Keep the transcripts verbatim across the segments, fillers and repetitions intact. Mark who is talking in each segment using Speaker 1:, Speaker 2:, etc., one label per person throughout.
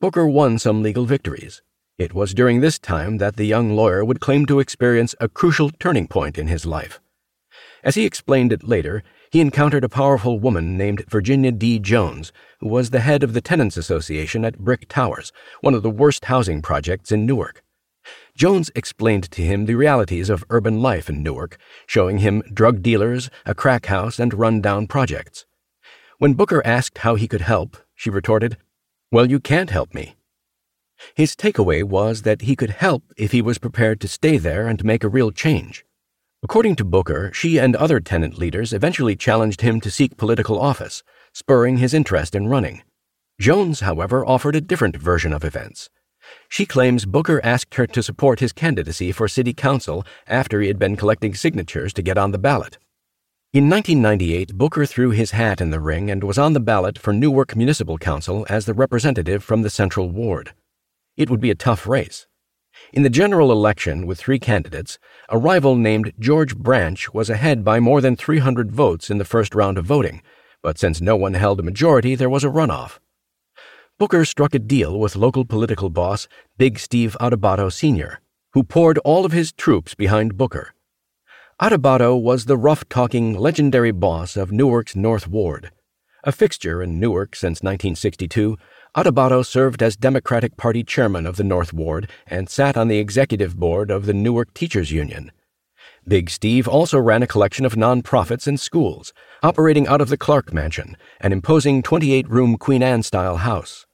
Speaker 1: Booker won some legal victories. It was during this time that the young lawyer would claim to experience a crucial turning point in his life. As he explained it later, he encountered a powerful woman named Virginia D. Jones, who was the head of the Tenants Association at Brick Towers, one of the worst housing projects in Newark. Jones explained to him the realities of urban life in Newark, showing him drug dealers, a crack house, and run-down projects. When Booker asked how he could help, she retorted, "Well, you can't help me." His takeaway was that he could help if he was prepared to stay there and make a real change. According to Booker, she and other tenant leaders eventually challenged him to seek political office, spurring his interest in running. Jones, however, offered a different version of events. She claims Booker asked her to support his candidacy for city council after he had been collecting signatures to get on the ballot. In nineteen ninety-eight, Booker threw his hat in the ring and was on the ballot for Newark Municipal Council as the representative from the Central Ward. It would be a tough race. In the general election with three candidates, a rival named George Branch was ahead by more than three hundred votes in the first round of voting, but since no one held a majority, there was a runoff. Booker struck a deal with local political boss Big Steve Adubato Senior, who poured all of his troops behind Booker. Adubato was the rough-talking, legendary boss of Newark's North Ward. A fixture in Newark since nineteen sixty-two, Adubato served as Democratic Party chairman of the North Ward and sat on the executive board of the Newark Teachers Union. Big Steve also ran a collection of nonprofits and schools, operating out of the Clark Mansion, an imposing twenty-eight room Queen Anne-style house.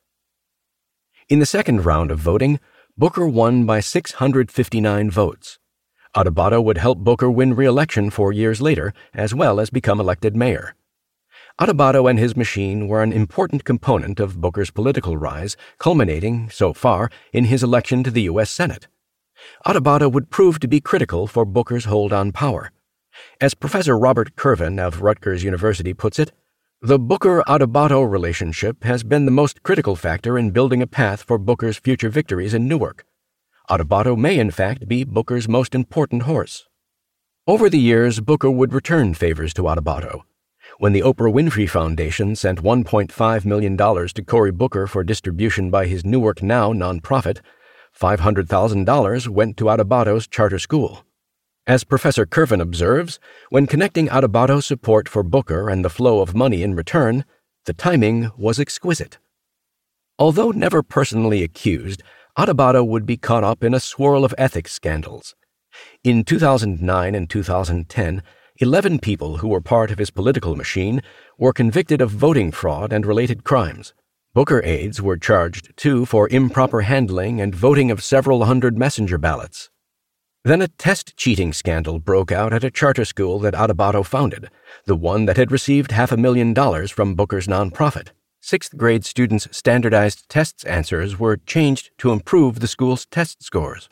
Speaker 1: In the second round of voting, Booker won by six hundred fifty-nine votes. Adubato would help Booker win re-election four years later, as well as become elected mayor. Adubato and his machine were an important component of Booker's political rise, culminating, so far, in his election to the U S Senate. Adubato would prove to be critical for Booker's hold on power. As Professor Robert Kervin of Rutgers University puts it, the Booker-Adubato relationship has been the most critical factor in building a path for Booker's future victories in Newark. Adubato may in fact be Booker's most important horse. Over the years, Booker would return favors to Adubato. When the Oprah Winfrey Foundation sent one point five million dollars to Cory Booker for distribution by his Newark Now nonprofit, five hundred thousand dollars went to Adubato's charter school. As Professor Kervin observes, when connecting Adubato's support for Booker and the flow of money in return, the timing was exquisite. Although never personally accused, Adubato would be caught up in a swirl of ethics scandals. In two thousand nine and two thousand ten, eleven people who were part of his political machine were convicted of voting fraud and related crimes. Booker aides were charged, too, for improper handling and voting of several hundred messenger ballots. Then a test cheating scandal broke out at a charter school that Adubato founded, the one that had received half a million dollars from Booker's nonprofit. Sixth-grade students' standardized tests answers were changed to improve the school's test scores.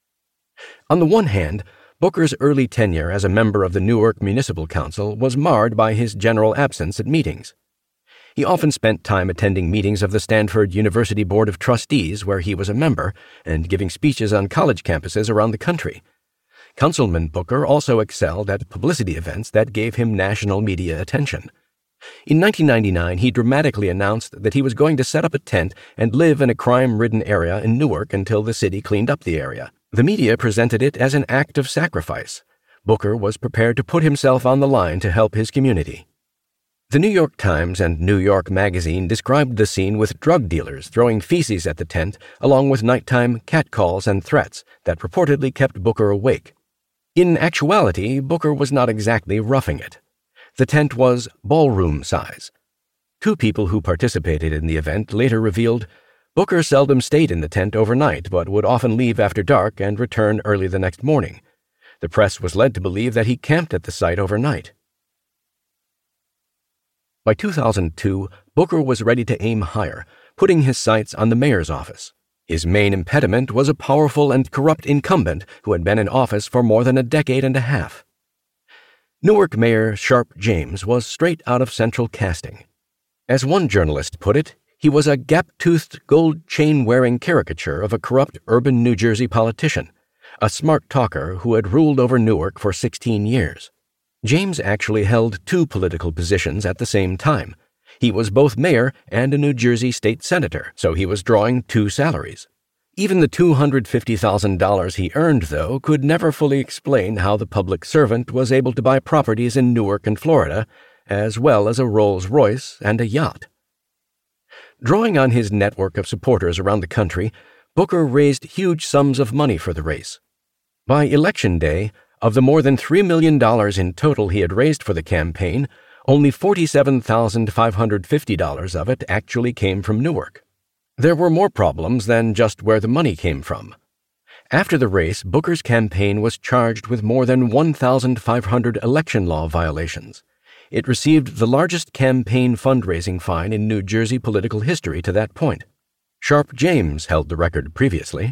Speaker 1: On the one hand, Booker's early tenure as a member of the Newark Municipal Council was marred by his general absence at meetings. He often spent time attending meetings of the Stanford University Board of Trustees, where he was a member, and giving speeches on college campuses around the country. Councilman Booker also excelled at publicity events that gave him national media attention. In nineteen ninety-nine, he dramatically announced that he was going to set up a tent and live in a crime-ridden area in Newark until the city cleaned up the area. The media presented it as an act of sacrifice. Booker was prepared to put himself on the line to help his community. The New York Times and New York Magazine described the scene with drug dealers throwing feces at the tent, along with nighttime catcalls and threats that reportedly kept Booker awake. In actuality, Booker was not exactly roughing it. The tent was ballroom size. Two people who participated in the event later revealed Booker seldom stayed in the tent overnight, but would often leave after dark and return early the next morning. The press was led to believe that he camped at the site overnight. By two thousand two, Booker was ready to aim higher, putting his sights on the mayor's office. His main impediment was a powerful and corrupt incumbent who had been in office for more than a decade and a half. Newark Mayor Sharpe James was straight out of central casting. As one journalist put it, he was a gap-toothed, gold chain-wearing caricature of a corrupt urban New Jersey politician, a smart talker who had ruled over Newark for sixteen years. James actually held two political positions at the same time. He was both mayor and a New Jersey state senator, so he was drawing two salaries. Even the two hundred fifty thousand dollars he earned, though, could never fully explain how the public servant was able to buy properties in Newark and Florida, as well as a Rolls-Royce and a yacht. Drawing on his network of supporters around the country, Booker raised huge sums of money for the race. By Election Day, of the more than three million dollars in total he had raised for the campaign, only forty-seven thousand five hundred fifty dollars of it actually came from Newark. There were more problems than just where the money came from. After the race, Booker's campaign was charged with more than one thousand five hundred election law violations. It received the largest campaign fundraising fine in New Jersey political history to that point. Sharpe James held the record previously.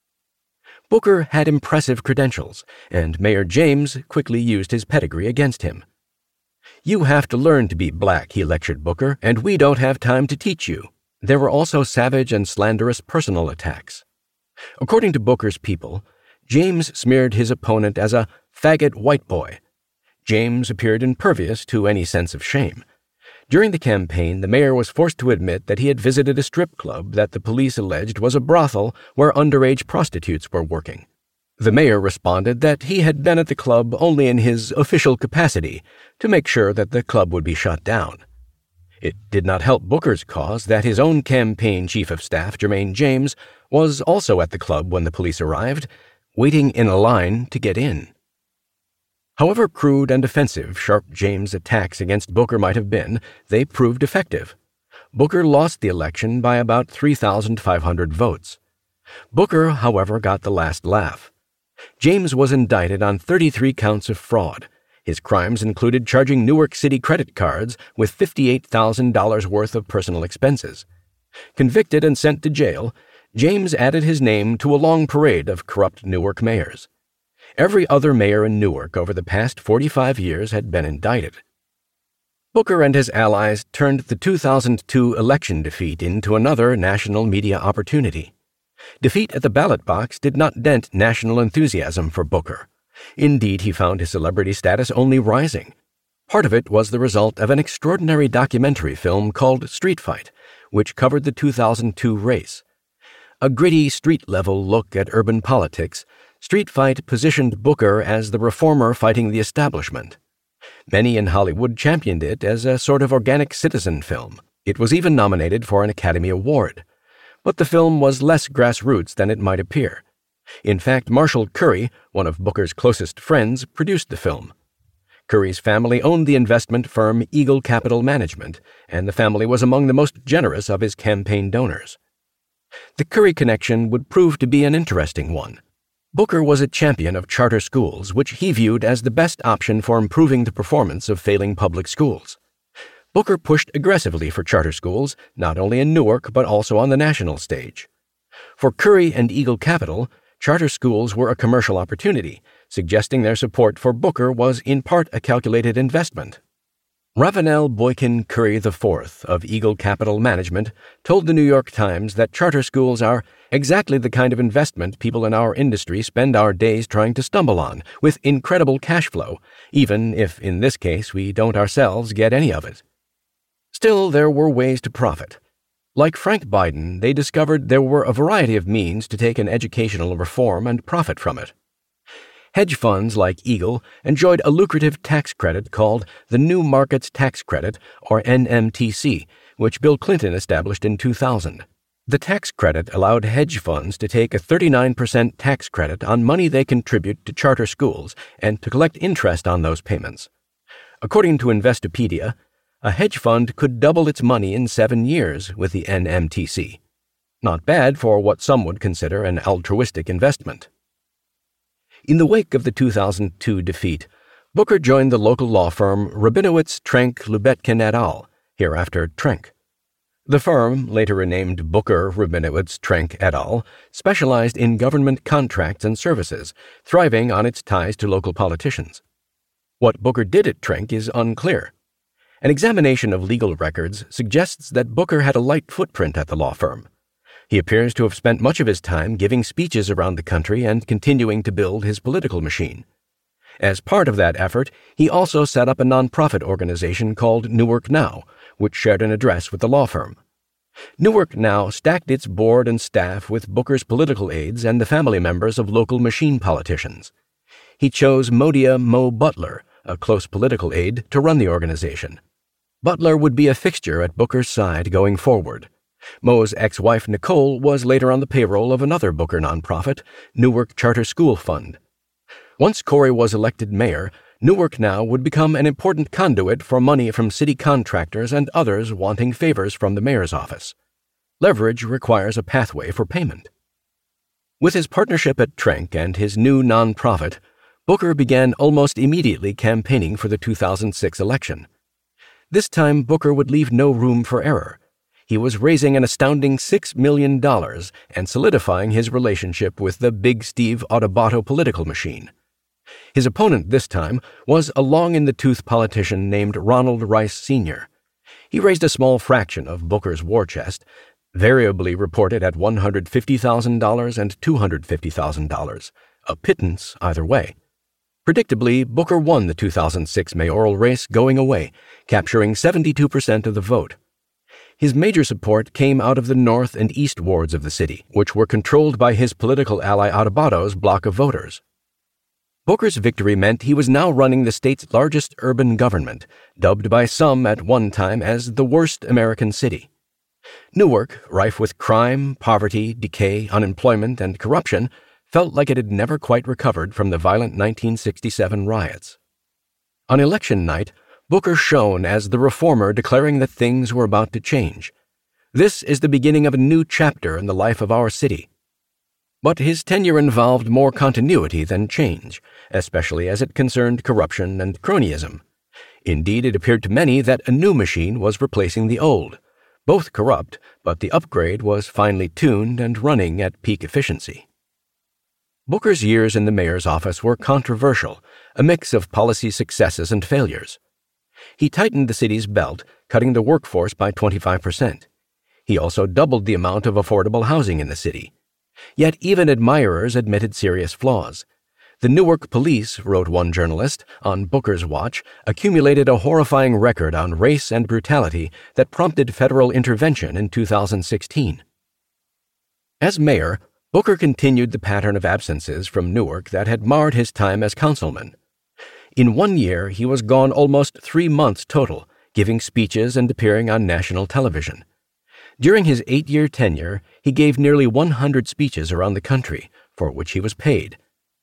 Speaker 1: Booker had impressive credentials, and Mayor James quickly used his pedigree against him. "You have to learn to be black," he lectured Booker, "and we don't have time to teach you." There were also savage and slanderous personal attacks. According to Booker's people, James smeared his opponent as a faggot white boy. James appeared impervious to any sense of shame. During the campaign, the mayor was forced to admit that he had visited a strip club that the police alleged was a brothel where underage prostitutes were working. The mayor responded that he had been at the club only in his official capacity to make sure that the club would be shut down. It did not help Booker's cause that his own campaign chief of staff, Jermaine James, was also at the club when the police arrived, waiting in a line to get in. However crude and offensive Sharpe James' attacks against Booker might have been, they proved effective. Booker lost the election by about three thousand five hundred votes. Booker, however, got the last laugh. James was indicted on thirty-three counts of fraud. His crimes included charging Newark City credit cards with fifty-eight thousand dollars worth of personal expenses. Convicted and sent to jail, James added his name to a long parade of corrupt Newark mayors. Every other mayor in Newark over the past forty-five years had been indicted. Booker and his allies turned the two thousand two election defeat into another national media opportunity. Defeat at the ballot box did not dent national enthusiasm for Booker. Indeed, he found his celebrity status only rising. Part of it was the result of an extraordinary documentary film called Street Fight, which covered the two thousand two race. A gritty, street-level look at urban politics, Street Fight positioned Booker as the reformer fighting the establishment. Many in Hollywood championed it as a sort of organic citizen film. It was even nominated for an Academy Award. But the film was less grassroots than it might appear. In fact, Marshall Curry, one of Booker's closest friends, produced the film. Curry's family owned the investment firm Eagle Capital Management, and the family was among the most generous of his campaign donors. The Curry connection would prove to be an interesting one. Booker was a champion of charter schools, which he viewed as the best option for improving the performance of failing public schools. Booker pushed aggressively for charter schools, not only in Newark but also on the national stage. For Curry and Eagle Capital, charter schools were a commercial opportunity, suggesting their support for Booker was in part a calculated investment. Ravenel Boykin Curry the fourth of Eagle Capital Management told the New York Times that charter schools are exactly the kind of investment people in our industry spend our days trying to stumble on, with incredible cash flow, even if in this case we don't ourselves get any of it. Still, there were ways to profit. Like Frank Biden, they discovered there were a variety of means to take an educational reform and profit from it. Hedge funds like Eagle enjoyed a lucrative tax credit called the New Markets Tax Credit, or N M T C, which Bill Clinton established in two thousand. The tax credit allowed hedge funds to take a thirty-nine percent tax credit on money they contribute to charter schools and to collect interest on those payments. According to Investopedia, a hedge fund could double its money in seven years with the N M T C. Not bad for what some would consider an altruistic investment. In the wake of the two thousand two defeat, Booker joined the local law firm Rabinowitz, Trenk, Lubetkin et al., hereafter Trenk. The firm, later renamed Booker, Rabinowitz, Trenk et al., specialized in government contracts and services, thriving on its ties to local politicians. What Booker did at Trenk is unclear. An examination of legal records suggests that Booker had a light footprint at the law firm. He appears to have spent much of his time giving speeches around the country and continuing to build his political machine. As part of that effort, he also set up a nonprofit organization called Newark Now, which shared an address with the law firm. Newark now stacked its board and staff with Booker's political aides and the family members of local machine politicians. He chose Modia Mo Butler, a close political aide, to run the organization. Butler would be a fixture at Booker's side going forward. Mo's ex-wife Nicole was later on the payroll of another Booker nonprofit, Newark Charter School Fund. Once Corey was elected mayor, Newark now would become an important conduit for money from city contractors and others wanting favors from the mayor's office. Leverage requires a pathway for payment. With his partnership at Trenck and his new nonprofit, Booker began almost immediately campaigning for the two thousand six election. This time, Booker would leave no room for error. He was raising an astounding six million dollars and solidifying his relationship with the Big Steve Adubato political machine. His opponent this time was a long-in-the-tooth politician named Ronald Rice Senior He raised a small fraction of Booker's war chest, variably reported at one hundred fifty thousand dollars and two hundred fifty thousand dollars, a pittance either way. Predictably, Booker won the two thousand six mayoral race going away, capturing seventy-two percent of the vote. His major support came out of the north and east wards of the city, which were controlled by his political ally Adubato's bloc of voters. Booker's victory meant he was now running the state's largest urban government, dubbed by some at one time as the worst American city. Newark, rife with crime, poverty, decay, unemployment, and corruption, felt like it had never quite recovered from the violent nineteen sixty-seven riots. On election night, Booker shone as the reformer declaring that things were about to change. This is the beginning of a new chapter in the life of our city. But his tenure involved more continuity than change, especially as it concerned corruption and cronyism. Indeed, it appeared to many that a new machine was replacing the old. Both corrupt, but the upgrade was finely tuned and running at peak efficiency. Booker's years in the mayor's office were controversial, a mix of policy successes and failures. He tightened the city's belt, cutting the workforce by twenty-five percent. He also doubled the amount of affordable housing in the city. Yet even admirers admitted serious flaws. The Newark police, wrote one journalist, on Booker's watch, accumulated a horrifying record on race and brutality that prompted federal intervention in two thousand sixteen. As mayor, Booker continued the pattern of absences from Newark that had marred his time as councilman. In one year, he was gone almost three months total, giving speeches and appearing on national television. During his eight-year tenure, he gave nearly one hundred speeches around the country, for which he was paid.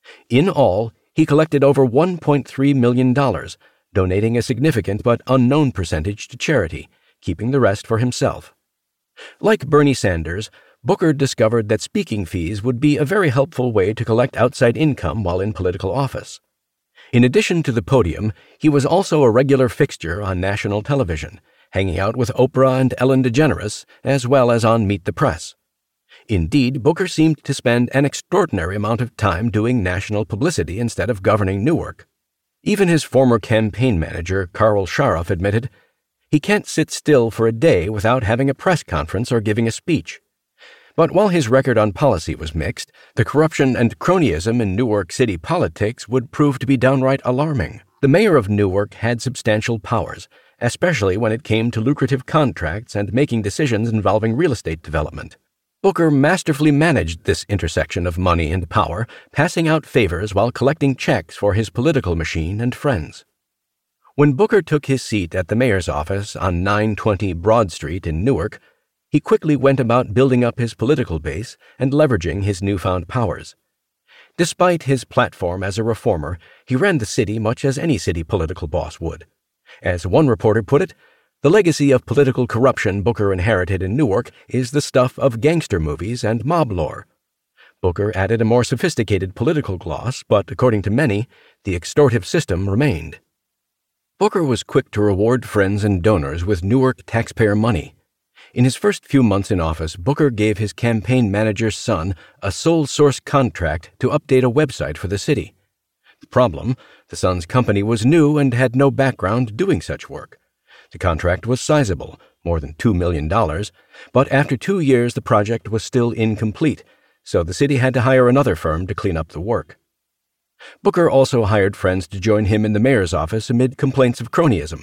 Speaker 1: In all, he collected over one point three million dollars, donating a significant but unknown percentage to charity, keeping the rest for himself. Like Bernie Sanders, Booker discovered that speaking fees would be a very helpful way to collect outside income while in political office. In addition to the podium, he was also a regular fixture on national television, hanging out with Oprah and Ellen DeGeneres, as well as on Meet the Press. Indeed, Booker seemed to spend an extraordinary amount of time doing national publicity instead of governing Newark. Even his former campaign manager, Carl Scharf, admitted, "He can't sit still for a day without having a press conference or giving a speech." But while his record on policy was mixed, the corruption and cronyism in Newark City politics would prove to be downright alarming. The mayor of Newark had substantial powers, especially when it came to lucrative contracts and making decisions involving real estate development. Booker masterfully managed this intersection of money and power, passing out favors while collecting checks for his political machine and friends. When Booker took his seat at the mayor's office on nine twenty Broad Street in Newark, he quickly went about building up his political base and leveraging his newfound powers. Despite his platform as a reformer, he ran the city much as any city political boss would. As one reporter put it, the legacy of political corruption Booker inherited in Newark is the stuff of gangster movies and mob lore. Booker added a more sophisticated political gloss, but according to many, the extortive system remained. Booker was quick to reward friends and donors with Newark taxpayer money. In his first few months in office, Booker gave his campaign manager's son a sole source contract to update a website for the city. The problem, the son's company was new and had no background doing such work. The contract was sizable, more than two million dollars, but after two years the project was still incomplete, so the city had to hire another firm to clean up the work. Booker also hired friends to join him in the mayor's office amid complaints of cronyism.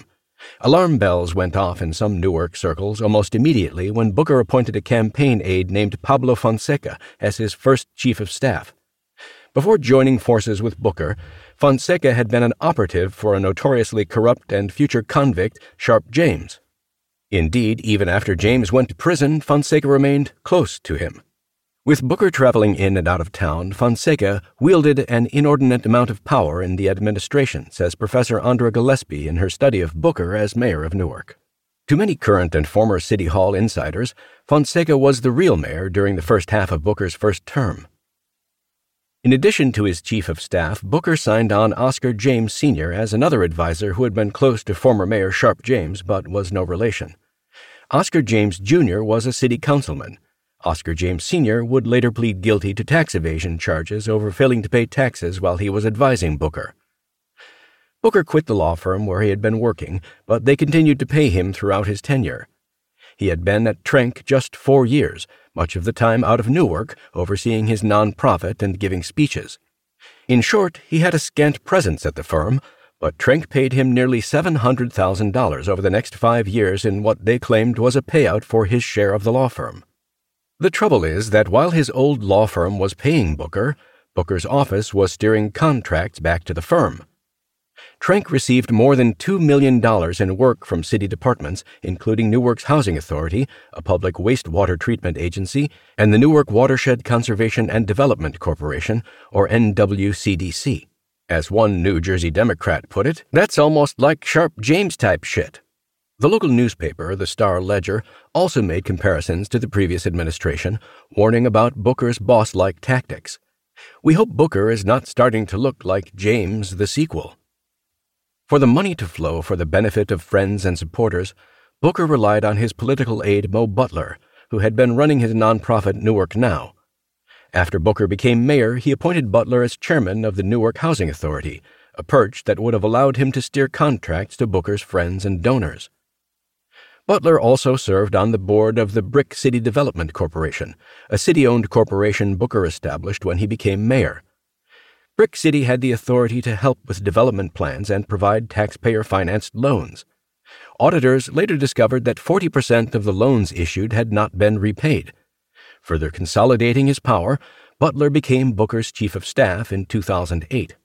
Speaker 1: Alarm bells went off in some Newark circles almost immediately when Booker appointed a campaign aide named Pablo Fonseca as his first chief of staff. Before joining forces with Booker, Fonseca had been an operative for a notoriously corrupt and future convict, Sharpe James. Indeed, even after James went to prison, Fonseca remained close to him. With Booker traveling in and out of town, Fonseca wielded an inordinate amount of power in the administration, says Professor Andra Gillespie in her study of Booker as mayor of Newark. To many current and former City Hall insiders, Fonseca was the real mayor during the first half of Booker's first term. In addition to his chief of staff, Booker signed on Oscar James Senior as another advisor who had been close to former Mayor Sharpe James but was no relation. Oscar James Junior was a city councilman. Oscar James Senior would later plead guilty to tax evasion charges over failing to pay taxes while he was advising Booker. Booker quit the law firm where he had been working, but they continued to pay him throughout his tenure. He had been at Trenck just four years, much of the time out of Newark, overseeing his nonprofit and giving speeches. In short, he had a scant presence at the firm, but Trenck paid him nearly seven hundred thousand dollars over the next five years in what they claimed was a payout for his share of the law firm. The trouble is that while his old law firm was paying Booker, Booker's office was steering contracts back to the firm. Trenck received more than two million dollars in work from city departments, including Newark's Housing Authority, a public wastewater treatment agency, and the Newark Watershed Conservation and Development Corporation, or N W C D C. As one New Jersey Democrat put it, that's almost like Sharpe James-type shit. The local newspaper, the Star-Ledger, also made comparisons to the previous administration, warning about Booker's boss-like tactics. We hope Booker is not starting to look like James the sequel. For the money to flow for the benefit of friends and supporters, Booker relied on his political aide Mo Butler, who had been running his nonprofit Newark Now. After Booker became mayor, he appointed Butler as chairman of the Newark Housing Authority, a perch that would have allowed him to steer contracts to Booker's friends and donors. Butler also served on the board of the Brick City Development Corporation, a city-owned corporation Booker established when he became mayor. Brick City had the authority to help with development plans and provide taxpayer-financed loans. Auditors later discovered that forty percent of the loans issued had not been repaid. Further consolidating his power, Butler became Booker's chief of staff in two thousand eight.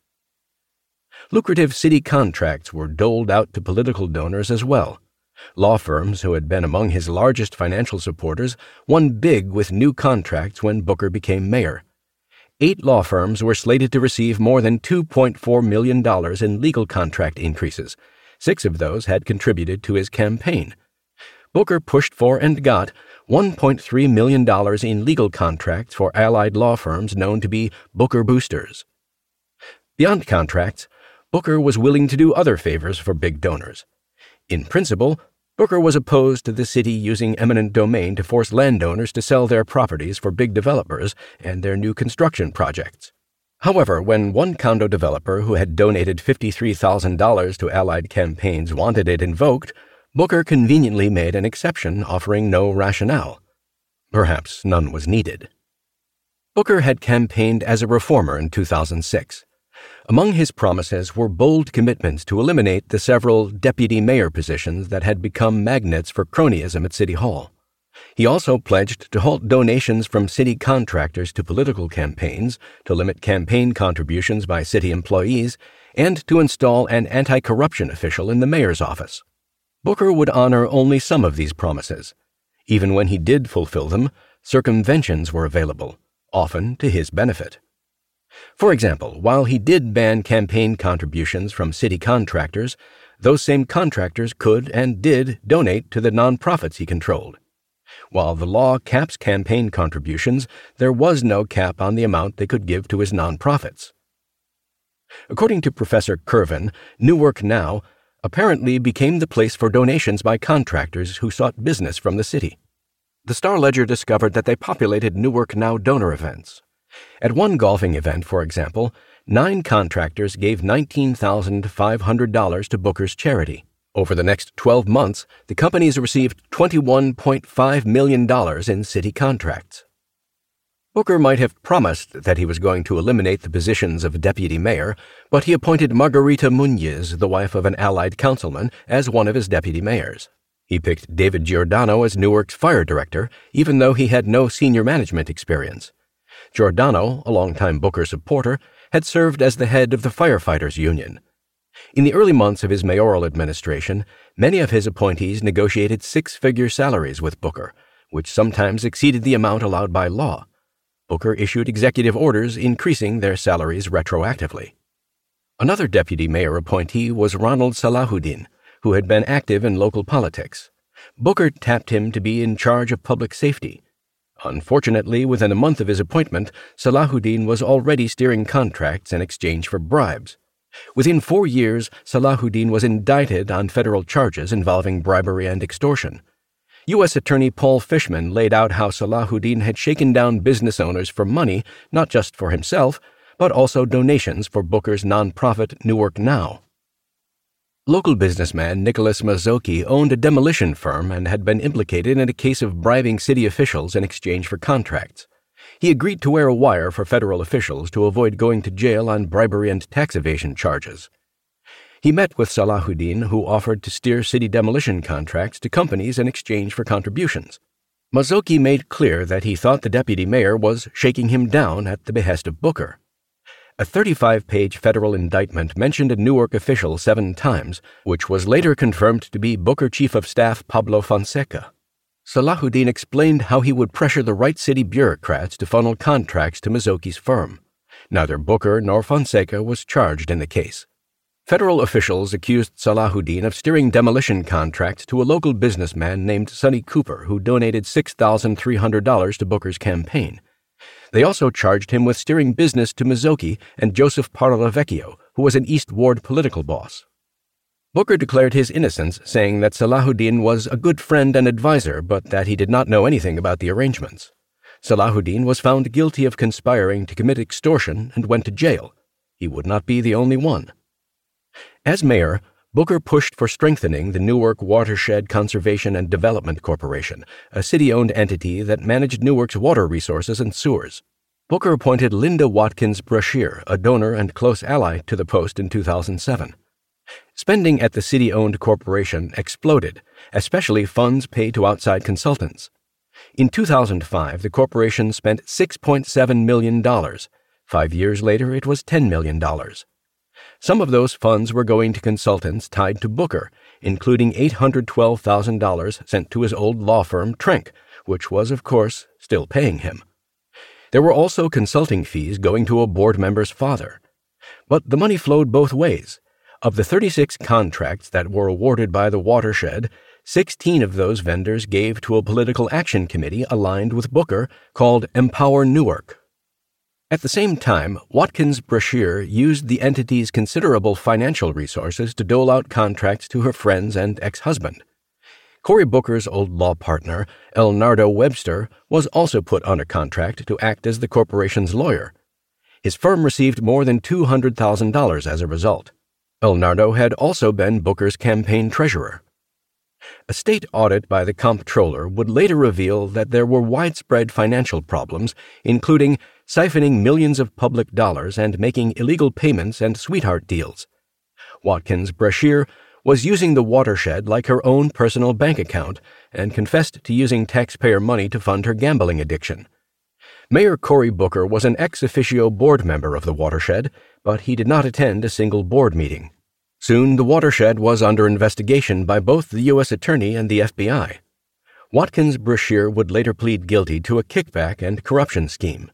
Speaker 1: Lucrative city contracts were doled out to political donors as well. Law firms, who had been among his largest financial supporters, won big with new contracts when Booker became mayor. Eight law firms were slated to receive more than two point four million dollars in legal contract increases. Six of those had contributed to his campaign. Booker pushed for and got one point three million dollars in legal contracts for allied law firms known to be Booker Boosters. Beyond contracts, Booker was willing to do other favors for big donors. In principle, Booker was opposed to the city using eminent domain to force landowners to sell their properties for big developers and their new construction projects. However, when one condo developer who had donated fifty-three thousand dollars to Allied campaigns wanted it invoked, Booker conveniently made an exception, offering no rationale. Perhaps none was needed. Booker had campaigned as a reformer in two thousand six. Among his promises were bold commitments to eliminate the several deputy mayor positions that had become magnets for cronyism at City Hall. He also pledged to halt donations from city contractors to political campaigns, to limit campaign contributions by city employees, and to install an anti-corruption official in the mayor's office. Booker would honor only some of these promises. Even when he did fulfill them, circumventions were available, often to his benefit. For example, while he did ban campaign contributions from city contractors, those same contractors could and did donate to the nonprofits he controlled. While the law caps campaign contributions, there was no cap on the amount they could give to his nonprofits. According to Professor Kervin, Newark Now apparently became the place for donations by contractors who sought business from the city. The Star-Ledger discovered that they populated Newark Now donor events. At one golfing event, for example, nine contractors gave nineteen thousand five hundred dollars to Booker's charity. Over the next twelve months, the companies received twenty-one point five million dollars in city contracts. Booker might have promised that he was going to eliminate the positions of deputy mayor, but he appointed Margarita Muñiz, the wife of an allied councilman, as one of his deputy mayors. He picked David Giordano as Newark's fire director, even though he had no senior management experience. Giordano, a longtime Booker supporter, had served as the head of the firefighters' union. In the early months of his mayoral administration, many of his appointees negotiated six-figure salaries with Booker, which sometimes exceeded the amount allowed by law. Booker issued executive orders increasing their salaries retroactively. Another deputy mayor appointee was Ronald Salahuddin, who had been active in local politics. Booker tapped him to be in charge of public safety. Unfortunately, within a month of his appointment, Salahuddin was already steering contracts in exchange for bribes. Within four years, Salahuddin was indicted on federal charges involving bribery and extortion. U S Attorney Paul Fishman laid out how Salahuddin had shaken down business owners for money, not just for himself, but also donations for Booker's nonprofit Newark Now. Local businessman Nicholas Mazzocchi owned a demolition firm and had been implicated in a case of bribing city officials in exchange for contracts. He agreed to wear a wire for federal officials to avoid going to jail on bribery and tax evasion charges. He met with Salahuddin, who offered to steer city demolition contracts to companies in exchange for contributions. Mazzocchi made clear that he thought the deputy mayor was shaking him down at the behest of Booker. A thirty-five page federal indictment mentioned a Newark official seven times, which was later confirmed to be Booker Chief of Staff Pablo Fonseca. Salahuddin explained how he would pressure the right city bureaucrats to funnel contracts to Mazzocchi's firm. Neither Booker nor Fonseca was charged in the case. Federal officials accused Salahuddin of steering demolition contracts to a local businessman named Sonny Cooper, who donated six thousand three hundred dollars to Booker's campaign. They also charged him with steering business to Mazzocchi and Joseph Parlavecchio, who was an East Ward political boss. Booker declared his innocence, saying that Salahuddin was a good friend and advisor, but that he did not know anything about the arrangements. Salahuddin was found guilty of conspiring to commit extortion and went to jail. He would not be the only one. As mayor, Booker pushed for strengthening the Newark Watershed Conservation and Development Corporation, a city-owned entity that managed Newark's water resources and sewers. Booker appointed Linda Watkins Brashear, a donor and close ally, to the post in two thousand seven. Spending at the city-owned corporation exploded, especially funds paid to outside consultants. In two thousand five, the corporation spent six point seven million dollars. Five years later, it was ten million dollars. Some of those funds were going to consultants tied to Booker, including eight hundred twelve thousand dollars sent to his old law firm, Trenck, which was, of course, still paying him. There were also consulting fees going to a board member's father. But the money flowed both ways. Of the thirty-six contracts that were awarded by the watershed, sixteen of those vendors gave to a political action committee aligned with Booker called Empower Newark. At the same time, Watkins Brashear used the entity's considerable financial resources to dole out contracts to her friends and ex-husband. Cory Booker's old law partner, Elnardo Webster, was also put under contract to act as the corporation's lawyer. His firm received more than two hundred thousand dollars as a result. Elnardo had also been Booker's campaign treasurer. A state audit by the comptroller would later reveal that there were widespread financial problems, including siphoning millions of public dollars and making illegal payments and sweetheart deals. Watkins Brashear was using the watershed like her own personal bank account and confessed to using taxpayer money to fund her gambling addiction. Mayor Cory Booker was an ex officio board member of the watershed, but he did not attend a single board meeting. Soon, the watershed was under investigation by both the U S Attorney and the F B I. Watkins Brashear would later plead guilty to a kickback and corruption scheme.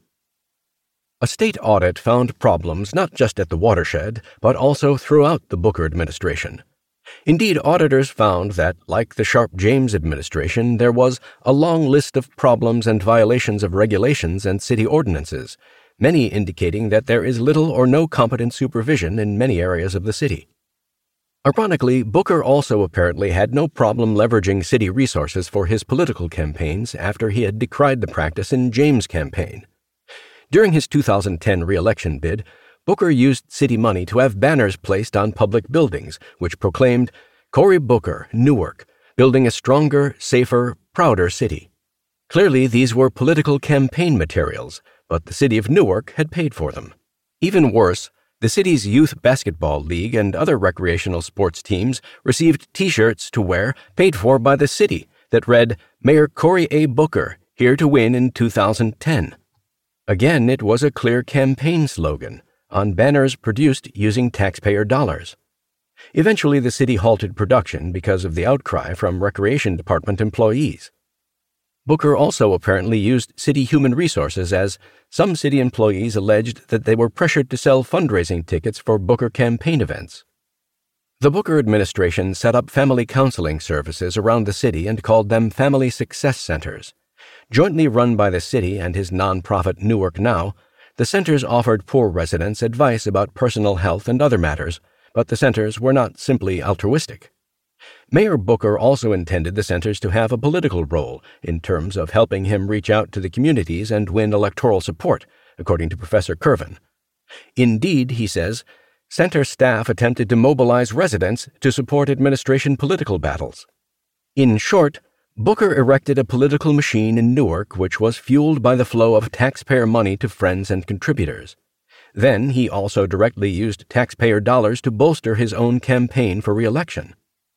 Speaker 1: A state audit found problems not just at the watershed, but also throughout the Booker administration. Indeed, auditors found that, like the Sharp-James administration, there was a long list of problems and violations of regulations and city ordinances, many indicating that there is little or no competent supervision in many areas of the city. Ironically, Booker also apparently had no problem leveraging city resources for his political campaigns after he had decried the practice in James' campaign. During his two thousand ten re-election bid, Booker used city money to have banners placed on public buildings, which proclaimed, "Cory Booker, Newark, building a stronger, safer, prouder city." Clearly, these were political campaign materials, but the city of Newark had paid for them. Even worse, the city's youth basketball league and other recreational sports teams received T-shirts to wear paid for by the city that read, "Mayor Cory A. Booker, here to win in two thousand ten. Again, it was a clear campaign slogan, on banners produced using taxpayer dollars. Eventually, the city halted production because of the outcry from Recreation Department employees. Booker also apparently used city human resources, as some city employees alleged that they were pressured to sell fundraising tickets for Booker campaign events. The Booker administration set up family counseling services around the city and called them Family Success Centers. Jointly run by the city and his nonprofit Newark Now, the centers offered poor residents advice about personal health and other matters, but the centers were not simply altruistic. Mayor Booker also intended the centers to have a political role in terms of helping him reach out to the communities and win electoral support, according to Professor Curvin. Indeed, he says, center staff attempted to mobilize residents to support administration political battles. In short, Booker erected a political machine in Newark which was fueled by the flow of taxpayer money to friends and contributors. Then he also directly used taxpayer dollars to bolster his own campaign for re-election.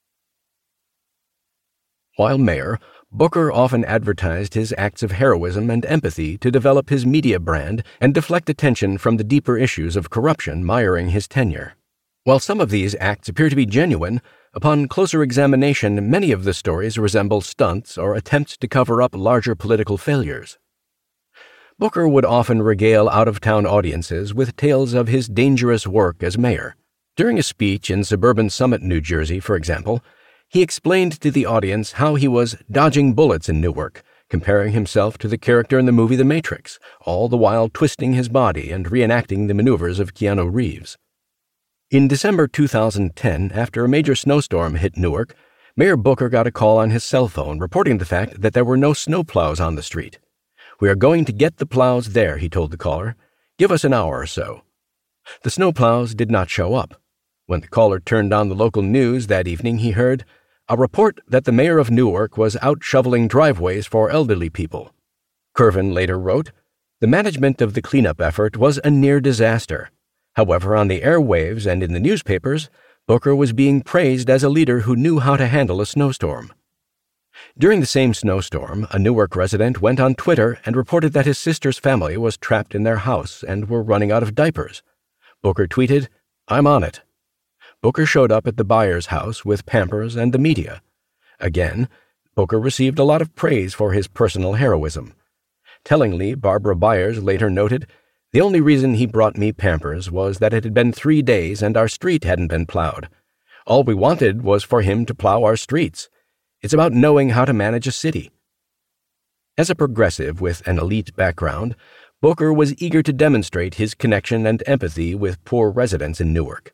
Speaker 1: While mayor, Booker often advertised his acts of heroism and empathy to develop his media brand and deflect attention from the deeper issues of corruption miring his tenure. While some of these acts appear to be genuine, upon closer examination, many of the stories resemble stunts or attempts to cover up larger political failures. Booker would often regale out-of-town audiences with tales of his dangerous work as mayor. During a speech in suburban Summit, New Jersey, for example, he explained to the audience how he was dodging bullets in Newark, comparing himself to the character in the movie The Matrix, all the while twisting his body and reenacting the maneuvers of Keanu Reeves. In December two thousand ten, after a major snowstorm hit Newark, Mayor Booker got a call on his cell phone reporting the fact that there were no snowplows on the street. "We are going to get the plows there," he told the caller. "Give us an hour or so." The snowplows did not show up. When the caller turned on the local news that evening, he heard a report that the mayor of Newark was out shoveling driveways for elderly people. Curvin later wrote, "The management of the cleanup effort was a near disaster. However, on the airwaves and in the newspapers, Booker was being praised as a leader who knew how to handle a snowstorm." During the same snowstorm, a Newark resident went on Twitter and reported that his sister's family was trapped in their house and were running out of diapers. Booker tweeted, "I'm on it." Booker showed up at the Byers house with Pampers and the media. Again, Booker received a lot of praise for his personal heroism. Tellingly, Barbara Byers later noted, "The only reason he brought me Pampers was that it had been three days and our street hadn't been plowed. All we wanted was for him to plow our streets. It's about knowing how to manage a city." As a progressive with an elite background, Booker was eager to demonstrate his connection and empathy with poor residents in Newark.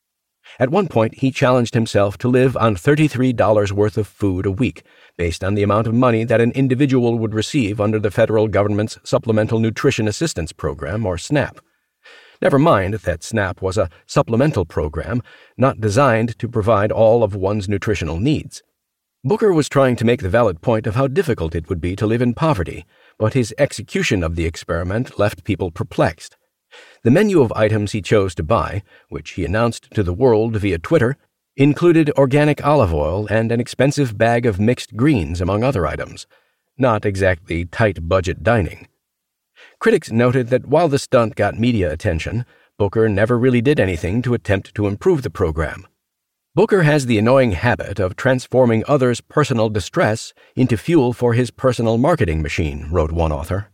Speaker 1: At one point, he challenged himself to live on thirty-three dollars worth of food a week, based on the amount of money that an individual would receive under the federal government's Supplemental Nutrition Assistance Program, or SNAP. Never mind that SNAP was a supplemental program, not designed to provide all of one's nutritional needs. Booker was trying to make the valid point of how difficult it would be to live in poverty, but his execution of the experiment left people perplexed. The menu of items he chose to buy, which he announced to the world via Twitter, included organic olive oil and an expensive bag of mixed greens, among other items. Not exactly tight budget dining. Critics noted that while the stunt got media attention, Booker never really did anything to attempt to improve the program. Booker has the annoying habit of transforming others' personal distress into fuel for his personal marketing machine, wrote one author.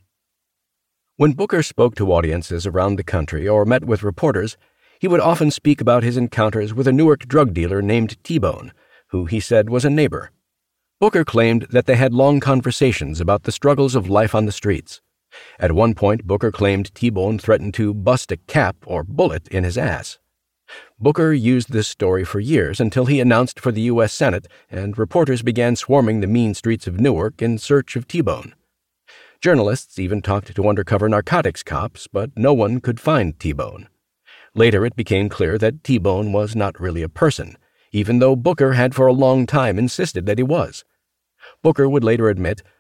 Speaker 1: When Booker spoke to audiences around the country or met with reporters, he would often speak about his encounters with a Newark drug dealer named T-Bone, who he said was a neighbor. Booker claimed that they had long conversations about the struggles of life on the streets. At one point, Booker claimed T-Bone threatened to bust a cap or bullet in his ass. Booker used this story for years until he announced for the U S Senate, and reporters began swarming the mean streets of Newark in search of T-Bone. Journalists even talked to undercover narcotics cops, but no one could find T-Bone. Later, it became clear that T-Bone was not really a person, even though Booker had for a long time insisted that he was. Booker would later admit,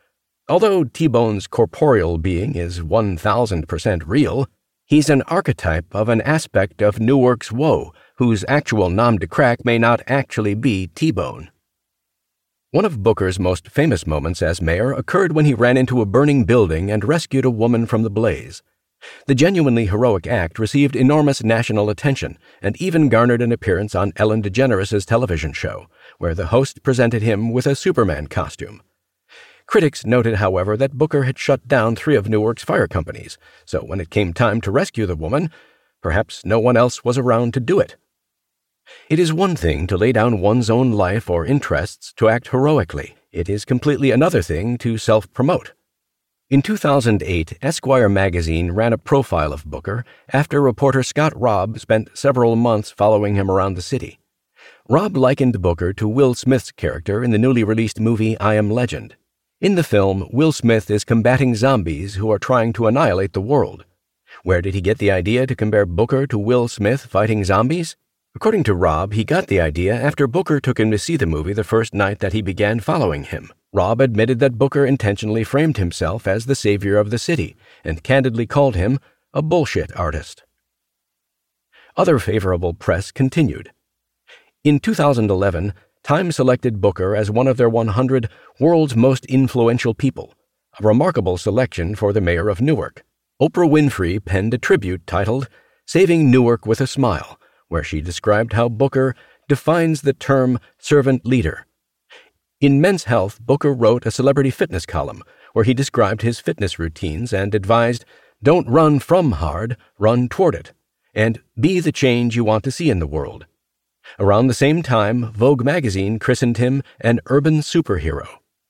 Speaker 1: Although T-Bone's corporeal being is one thousand percent real, he's an archetype of an aspect of Newark's woe, whose actual nom de crack may not actually be T-Bone. One of Booker's most famous moments as mayor occurred when he ran into a burning building and rescued a woman from the blaze. The genuinely heroic act received enormous national attention and even garnered an appearance on Ellen DeGeneres' television show, where the host presented him with a Superman costume. Critics noted, however, that Booker had shut down three of Newark's fire companies, so when it came time to rescue the woman, perhaps no one else was around to do it. It is one thing to lay down one's own life or interests to act heroically. It is completely another thing to self-promote. In two thousand eight, Esquire magazine ran a profile of Booker after reporter Scott Robb spent several months following him around the city. Robb likened Booker to Will Smith's character in the newly released movie I Am Legend. In the film, Will Smith is combating zombies who are trying to annihilate the world. Where did he get the idea to compare Booker to Will Smith fighting zombies? According to Robb, he got the idea after Booker took him to see the movie the first night that he began following him. Robb admitted that Booker intentionally framed himself as the savior of the city and candidly called him a bullshit artist. Other favorable press continued. In two thousand eleven, Time selected Booker as one of their one hundred World's Most Influential People, a remarkable selection for the mayor of Newark. Oprah Winfrey penned a tribute titled Saving Newark with a Smile, where she described how Booker defines the term servant leader. In Men's Health, Booker wrote a celebrity fitness column where he described his fitness routines and advised, "Don't run from hard, run toward it," and "Be the change you want to see in the world." Around the same time, Vogue magazine christened him an urban superhero.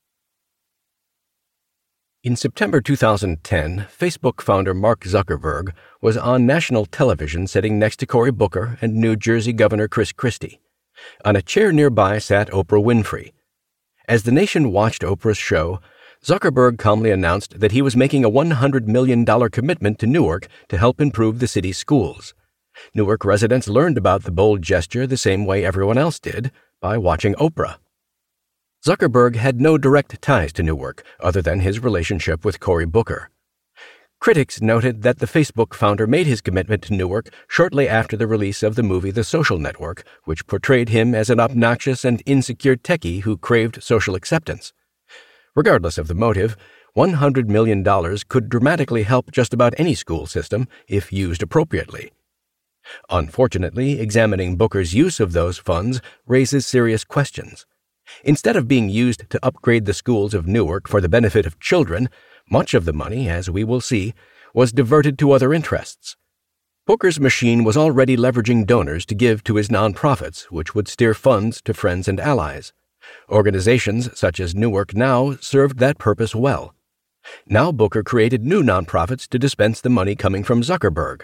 Speaker 1: In September two thousand ten, Facebook founder Mark Zuckerberg was on national television sitting next to Cory Booker and New Jersey Governor Chris Christie. On a chair nearby sat Oprah Winfrey. As the nation watched Oprah's show, Zuckerberg calmly announced that he was making a one hundred million dollars commitment to Newark to help improve the city's schools. Newark residents learned about the bold gesture the same way everyone else did, by watching Oprah. Zuckerberg had no direct ties to Newark other than his relationship with Cory Booker. Critics noted that the Facebook founder made his commitment to Newark shortly after the release of the movie The Social Network, which portrayed him as an obnoxious and insecure techie who craved social acceptance. Regardless of the motive, one hundred million dollars could dramatically help just about any school system if used appropriately. Unfortunately, examining Booker's use of those funds raises serious questions. Instead of being used to upgrade the schools of Newark for the benefit of children, much of the money, as we will see, was diverted to other interests. Booker's machine was already leveraging donors to give to his nonprofits, which would steer funds to friends and allies. Organizations such as Newark Now served that purpose well. Now Booker created new nonprofits to dispense the money coming from Zuckerberg.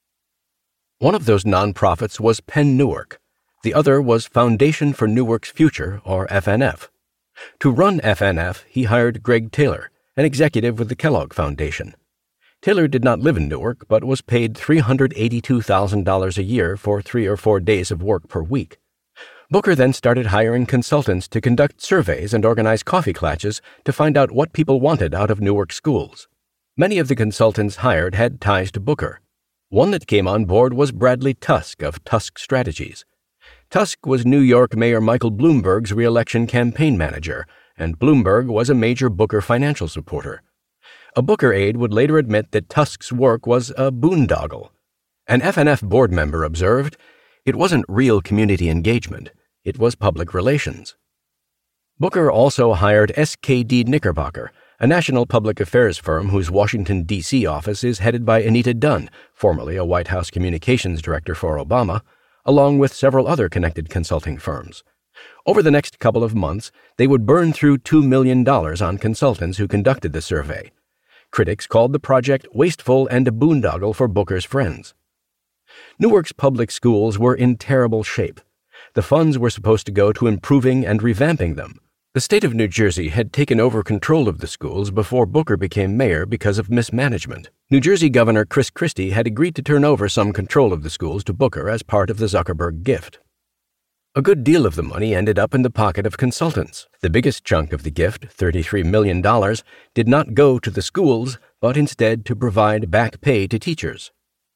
Speaker 1: One of those nonprofits was Penn Newark. The other was Foundation for Newark's Future, or F N F. To run F N F, he hired Greg Taylor, an executive with the Kellogg Foundation. Taylor did not live in Newark, but was paid three hundred eighty-two thousand dollars a year for three or four days of work per week. Booker then started hiring consultants to conduct surveys and organize coffee clatches to find out what people wanted out of Newark schools. Many of the consultants hired had ties to Booker. One that came on board was Bradley Tusk of Tusk Strategies. Tusk was New York Mayor Michael Bloomberg's re-election campaign manager, and Bloomberg was a major Booker financial supporter. A Booker aide would later admit that Tusk's work was a boondoggle. An F N F board member observed, "It wasn't real community engagement, it was public relations." Booker also hired S K D Knickerbocker, a national public affairs firm whose Washington, D C office is headed by Anita Dunn, formerly a White House communications director for Obama, along with several other connected consulting firms. Over the next couple of months, they would burn through two million dollars on consultants who conducted the survey. Critics called the project wasteful and a boondoggle for Booker's friends. Newark's public schools were in terrible shape. The funds were supposed to go to improving and revamping them. The state of New Jersey had taken over control of the schools before Booker became mayor because of mismanagement. New Jersey Governor Chris Christie had agreed to turn over some control of the schools to Booker as part of the Zuckerberg gift. A good deal of the money ended up in the pocket of consultants. The biggest chunk of the gift, thirty-three million dollars, did not go to the schools, but instead to provide back pay to teachers.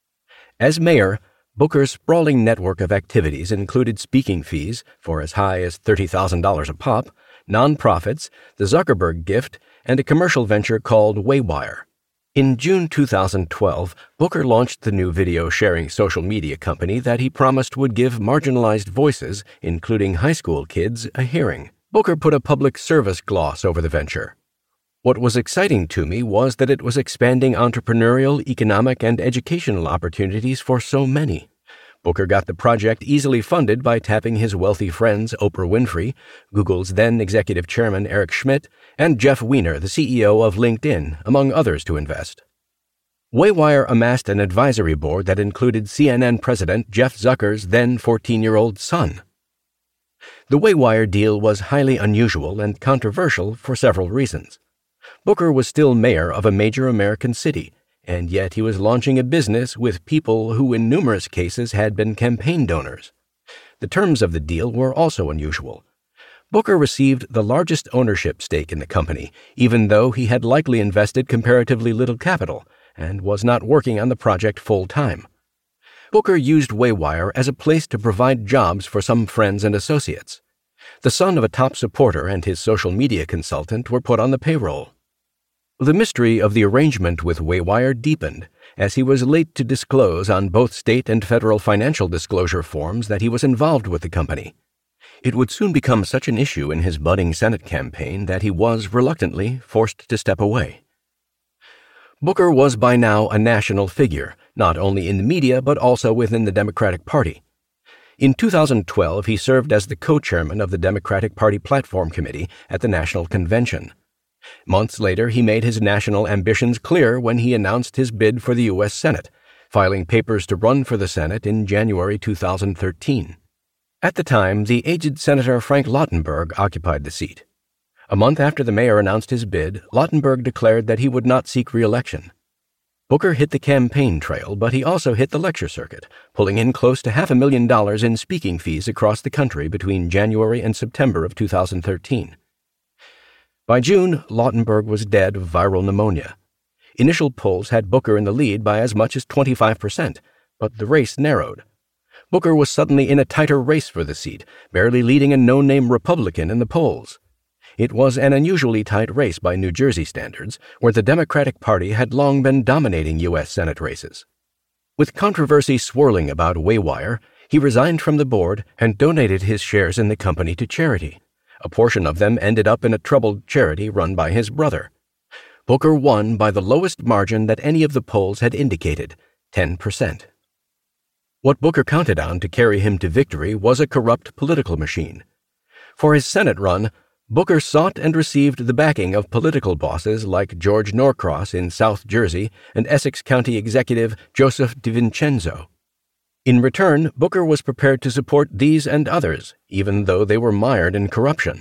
Speaker 1: As mayor, Booker's sprawling network of activities included speaking fees for as high as thirty thousand dollars a pop, nonprofits, the Zuckerberg gift, and a commercial venture called Waywire. In June two thousand twelve, Booker launched the new video-sharing social media company that he promised would give marginalized voices, including high school kids, a hearing. Booker put a public service gloss over the venture. What was exciting to me was that it was expanding entrepreneurial, economic, and educational opportunities for so many. Booker got the project easily funded by tapping his wealthy friends Oprah Winfrey, Google's then executive chairman Eric Schmidt, and Jeff Weiner, the C E O of LinkedIn, among others, to invest. Waywire amassed an advisory board that included C N N president Jeff Zucker's then fourteen-year-old son. The Waywire deal was highly unusual and controversial for several reasons. Booker was still mayor of a major American city, and yet he was launching a business with people who in numerous cases had been campaign donors. The terms of the deal were also unusual. Booker received the largest ownership stake in the company, even though he had likely invested comparatively little capital and was not working on the project full-time. Booker used Waywire as a place to provide jobs for some friends and associates. The son of a top supporter and his social media consultant were put on the payroll. The mystery of the arrangement with Waywire deepened, as he was late to disclose on both state and federal financial disclosure forms that he was involved with the company. It would soon become such an issue in his budding Senate campaign that he was, reluctantly, forced to step away. Booker was by now a national figure, not only in the media but also within the Democratic Party. In two thousand twelve, he served as the co-chairman of the Democratic Party Platform Committee at the National Convention. Months later, he made his national ambitions clear when he announced his bid for the U S Senate, filing papers to run for the Senate in January two thousand thirteen. At the time, the aged Senator Frank Lautenberg occupied the seat. A month after the mayor announced his bid, Lautenberg declared that he would not seek re-election. Booker hit the campaign trail, but he also hit the lecture circuit, pulling in close to half a million dollars in speaking fees across the country between January and September of two thousand thirteen. By June, Lautenberg was dead of viral pneumonia. Initial polls had Booker in the lead by as much as twenty-five percent, but the race narrowed. Booker was suddenly in a tighter race for the seat, barely leading a no-name Republican in the polls. It was an unusually tight race by New Jersey standards, where the Democratic Party had long been dominating U S Senate races. With controversy swirling about Waywire, he resigned from the board and donated his shares in the company to charity. A portion of them ended up in a troubled charity run by his brother. Booker won by the lowest margin that any of the polls had indicated, ten percent. What Booker counted on to carry him to victory was a corrupt political machine. For his Senate run, Booker sought and received the backing of political bosses like George Norcross in South Jersey and Essex County Executive Joseph DiVincenzo. In return, Booker was prepared to support these and others, even though they were mired in corruption.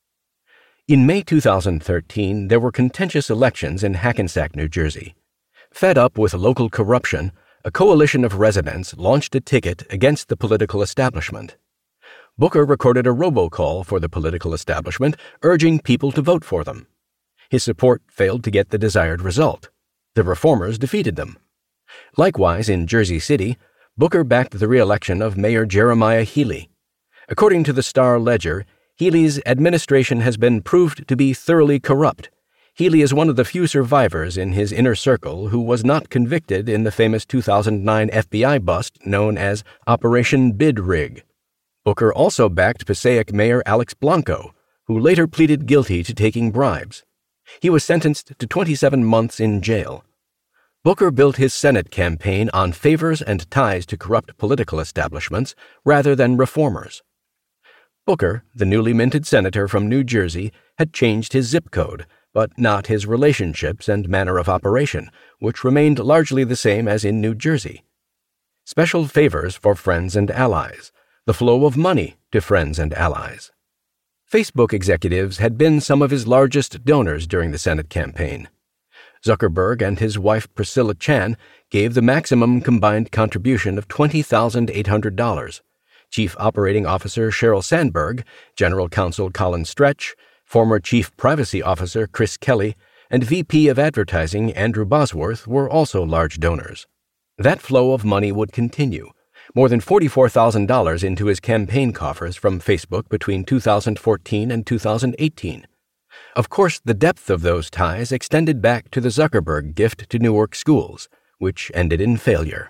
Speaker 1: In May two thousand thirteen, there were contentious elections in Hackensack, New Jersey. Fed up with local corruption, a coalition of residents launched a ticket against the political establishment. Booker recorded a robocall for the political establishment, urging people to vote for them. His support failed to get the desired result. The reformers defeated them. Likewise, in Jersey City, Booker backed the re-election of Mayor Jeremiah Healy. According to the Star-Ledger, Healy's administration has been proved to be thoroughly corrupt. Healy is one of the few survivors in his inner circle who was not convicted in the famous two thousand nine F B I bust known as Operation Bid Rig. Booker also backed Passaic Mayor Alex Blanco, who later pleaded guilty to taking bribes. He was sentenced to twenty-seven months in jail. Booker built his Senate campaign on favors and ties to corrupt political establishments rather than reformers. Booker, the newly minted senator from New Jersey, had changed his zip code, but not his relationships and manner of operation, which remained largely the same as in New Jersey. Special favors for friends and allies, the flow of money to friends and allies. Facebook executives had been some of his largest donors during the Senate campaign. Zuckerberg and his wife Priscilla Chan gave the maximum combined contribution of twenty thousand eight hundred dollars. Chief Operating Officer Sheryl Sandberg, General Counsel Colin Stretch, former Chief Privacy Officer Chris Kelly, and V P of Advertising Andrew Bosworth were also large donors. That flow of money would continue, more than forty-four thousand dollars into his campaign coffers from Facebook between two thousand fourteen and two thousand eighteen. Of course, the depth of those ties extended back to the Zuckerberg gift to Newark schools, which ended in failure.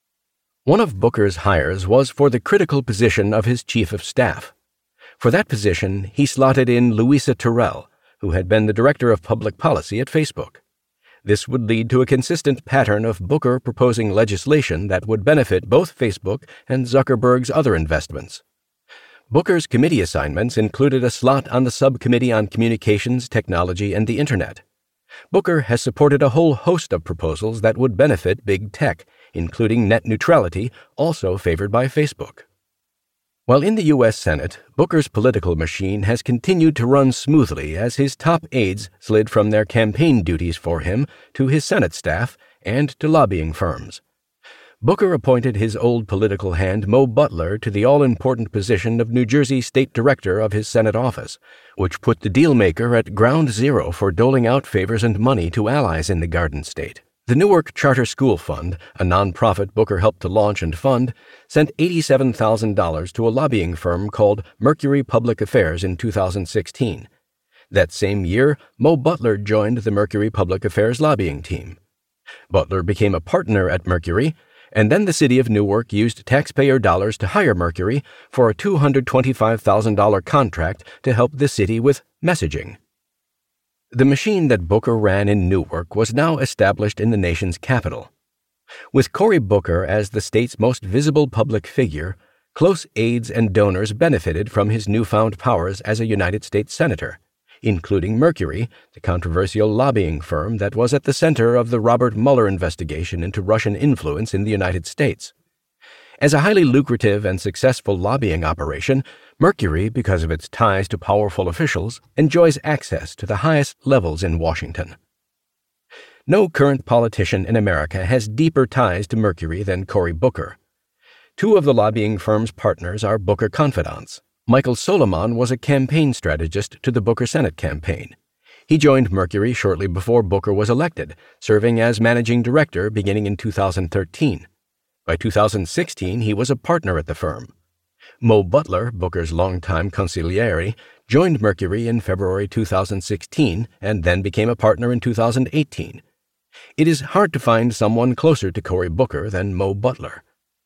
Speaker 1: One of Booker's hires was for the critical position of his chief of staff. For that position, he slotted in Louisa Terrell, who had been the director of public policy at Facebook. This would lead to a consistent pattern of Booker proposing legislation that would benefit both Facebook and Zuckerberg's other investments. Booker's committee assignments included a slot on the Subcommittee on Communications, Technology, and the Internet. Booker has supported a whole host of proposals that would benefit big tech, including net neutrality, also favored by Facebook. While in the U S Senate, Booker's political machine has continued to run smoothly as his top aides slid from their campaign duties for him to his Senate staff and to lobbying firms. Booker appointed his old political hand Mo Butler to the all-important position of New Jersey State Director of his Senate office, which put the dealmaker at ground zero for doling out favors and money to allies in the Garden State. The Newark Charter School Fund, a nonprofit Booker helped to launch and fund, sent eighty-seven thousand dollars to a lobbying firm called Mercury Public Affairs in two thousand sixteen. That same year, Mo Butler joined the Mercury Public Affairs lobbying team. Butler became a partner at Mercury, and then the city of Newark used taxpayer dollars to hire Mercury for a two hundred twenty-five thousand dollars contract to help the city with messaging. The machine that Booker ran in Newark was now established in the nation's capital. With Cory Booker as the state's most visible public figure, close aides and donors benefited from his newfound powers as a United States Senator, including Mercury, the controversial lobbying firm that was at the center of the Robert Mueller investigation into Russian influence in the United States. As a highly lucrative and successful lobbying operation, Mercury, because of its ties to powerful officials, enjoys access to the highest levels in Washington. No current politician in America has deeper ties to Mercury than Cory Booker. Two of the lobbying firm's partners are Booker confidants. Michael Solomon was a campaign strategist to the Booker Senate campaign. He joined Mercury shortly before Booker was elected, serving as managing director beginning in two thousand thirteen. By two thousand sixteen, he was a partner at the firm. Mo Butler, Booker's longtime consigliere, joined Mercury in February two thousand sixteen and then became a partner in two thousand eighteen. It is hard to find someone closer to Cory Booker than Mo Butler.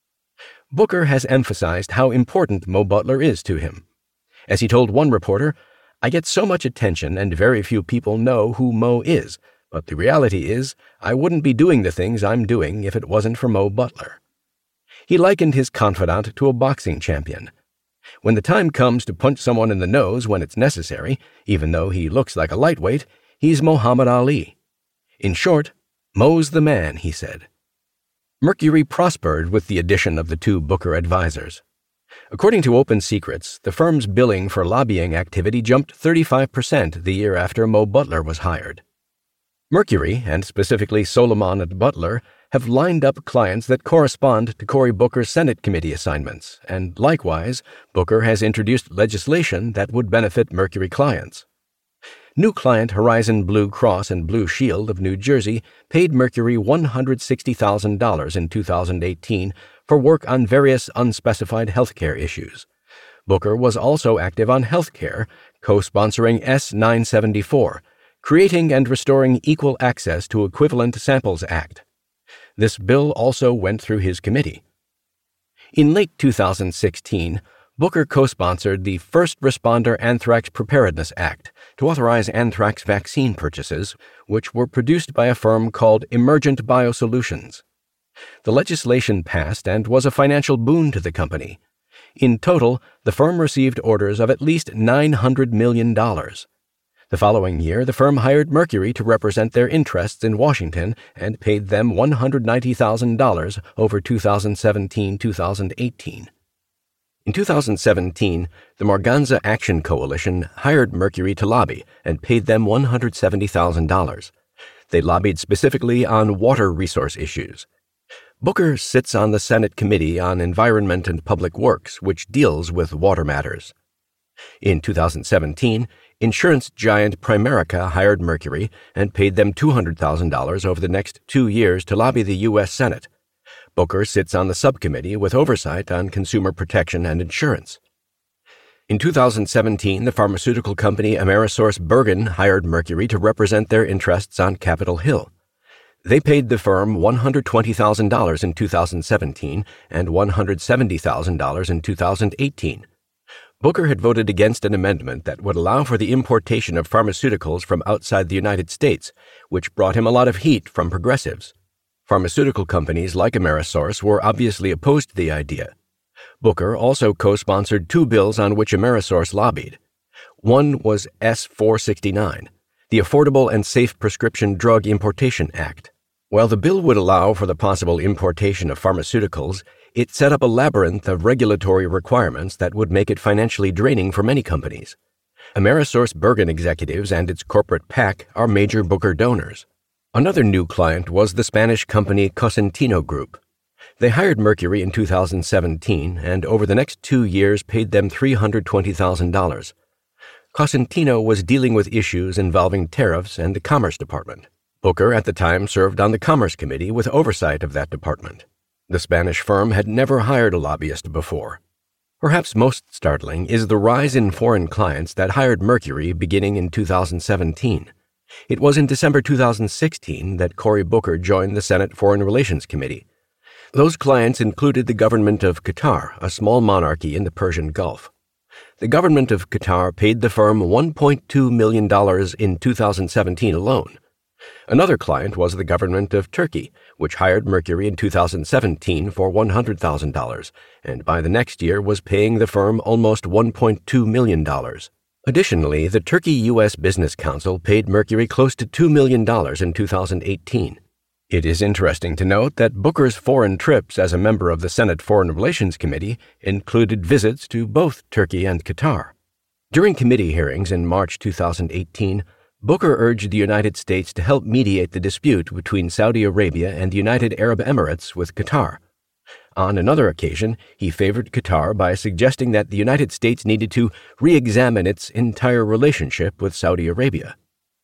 Speaker 1: Booker has emphasized how important Mo Butler is to him. As he told one reporter, "I get so much attention and very few people know who Mo is, but the reality is I wouldn't be doing the things I'm doing if it wasn't for Mo Butler." He likened his confidant to a boxing champion. When the time comes to punch someone in the nose when it's necessary, even though he looks like a lightweight, he's Muhammad Ali. In short, Mo's the man, he said. Mercury prospered with the addition of the two Booker advisors. According to Open Secrets, the firm's billing for lobbying activity jumped thirty-five percent the year after Mo Butler was hired. Mercury, and specifically Solomon and Butler, have lined up clients that correspond to Cory Booker's Senate committee assignments, and likewise, Booker has introduced legislation that would benefit Mercury clients. New client Horizon Blue Cross and Blue Shield of New Jersey paid Mercury one hundred sixty thousand dollars in two thousand eighteen for work on various unspecified healthcare issues. Booker was also active on healthcare, co-sponsoring S nine seventy-four, Creating and Restoring Equal Access to Equivalent Samples Act. This bill also went through his committee. In late two thousand sixteen, Booker co-sponsored the First Responder Anthrax Preparedness Act to authorize anthrax vaccine purchases, which were produced by a firm called Emergent Biosolutions. The legislation passed and was a financial boon to the company. In total, the firm received orders of at least nine hundred million dollars. The following year, the firm hired Mercury to represent their interests in Washington and paid them one hundred ninety thousand dollars over two thousand seventeen to two thousand eighteen. In two thousand seventeen, the Morganza Action Coalition hired Mercury to lobby and paid them one hundred seventy thousand dollars. They lobbied specifically on water resource issues. Booker sits on the Senate Committee on Environment and Public Works, which deals with water matters. In two thousand seventeen, insurance giant Primerica hired Mercury and paid them two hundred thousand dollars over the next two years to lobby the U S Senate. Booker sits on the subcommittee with oversight on consumer protection and insurance. In two thousand seventeen, the pharmaceutical company AmerisourceBergen hired Mercury to represent their interests on Capitol Hill. They paid the firm one hundred twenty thousand dollars in two thousand seventeen and one hundred seventy thousand dollars in two thousand eighteen. Booker had voted against an amendment that would allow for the importation of pharmaceuticals from outside the United States, which brought him a lot of heat from progressives. Pharmaceutical companies like Amerisource were obviously opposed to the idea. Booker also co-sponsored two bills on which Amerisource lobbied. One was S four sixty-nine, the Affordable and Safe Prescription Drug Importation Act. While the bill would allow for the possible importation of pharmaceuticals, it set up a labyrinth of regulatory requirements that would make it financially draining for many companies. AmerisourceBergen executives and its corporate PAC are major Booker donors. Another new client was the Spanish company Cosentino Group. They hired Mercury in two thousand seventeen and over the next two years paid them three hundred twenty thousand dollars. Cosentino was dealing with issues involving tariffs and the Commerce Department. Booker at the time served on the Commerce Committee with oversight of that department. The Spanish firm had never hired a lobbyist before. Perhaps most startling is the rise in foreign clients that hired Mercury beginning in two thousand seventeen. It was in December two thousand sixteen that Cory Booker joined the Senate Foreign Relations Committee. Those clients included the government of Qatar, a small monarchy in the Persian Gulf. The government of Qatar paid the firm one point two million dollars in two thousand seventeen alone. Another client was the government of Turkey, which hired Mercury in two thousand seventeen for one hundred thousand dollars, and by the next year was paying the firm almost one point two million dollars. Additionally, the Turkey-U S Business Council paid Mercury close to two million dollars in two thousand eighteen. It is interesting to note that Booker's foreign trips as a member of the Senate Foreign Relations Committee included visits to both Turkey and Qatar. During committee hearings in March two thousand eighteen, Booker urged the United States to help mediate the dispute between Saudi Arabia and the United Arab Emirates with Qatar. On another occasion, he favored Qatar by suggesting that the United States needed to re-examine its entire relationship with Saudi Arabia.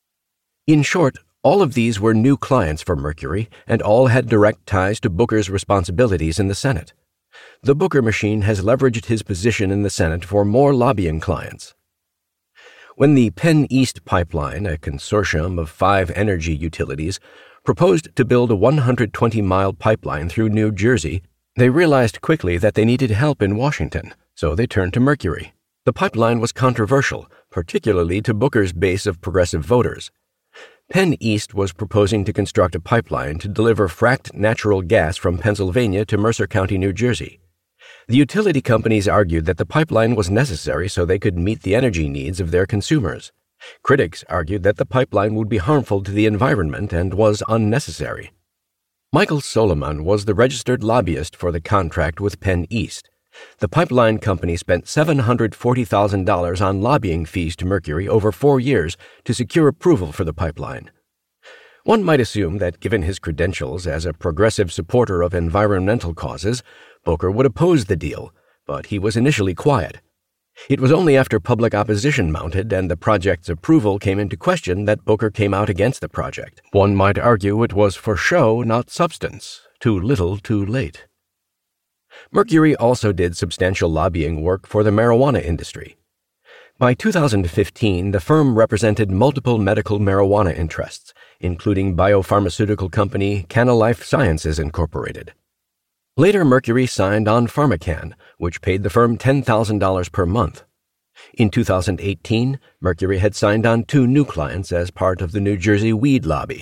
Speaker 1: In short, all of these were new clients for Mercury, and all had direct ties to Booker's responsibilities in the Senate. The Booker machine has leveraged his position in the Senate for more lobbying clients. When the Penn East Pipeline, a consortium of five energy utilities, proposed to build a one hundred twenty mile pipeline through New Jersey, they realized quickly that they needed help in Washington, so they turned to Mercury. The pipeline was controversial, particularly to Booker's base of progressive voters. Penn East was proposing to construct a pipeline to deliver fracked natural gas from Pennsylvania to Mercer County, New Jersey. The utility companies argued that the pipeline was necessary so they could meet the energy needs of their consumers. Critics argued that the pipeline would be harmful to the environment and was unnecessary. Michael Solomon was the registered lobbyist for the contract with Penn East. The pipeline company spent seven hundred forty thousand dollars on lobbying fees to Mercury over four years to secure approval for the pipeline. One might assume that given his credentials as a progressive supporter of environmental causes, Booker would oppose the deal, but he was initially quiet. It was only after public opposition mounted and the project's approval came into question that Booker came out against the project. One might argue it was for show, not substance. Too little, too late. Mercury also did substantial lobbying work for the marijuana industry. By two thousand fifteen, the firm represented multiple medical marijuana interests, including biopharmaceutical company Canna Life Sciences Incorporated. Later, Mercury signed on PharmaCann, which paid the firm ten thousand dollars per month. In two thousand eighteen, Mercury had signed on two new clients as part of the New Jersey weed lobby.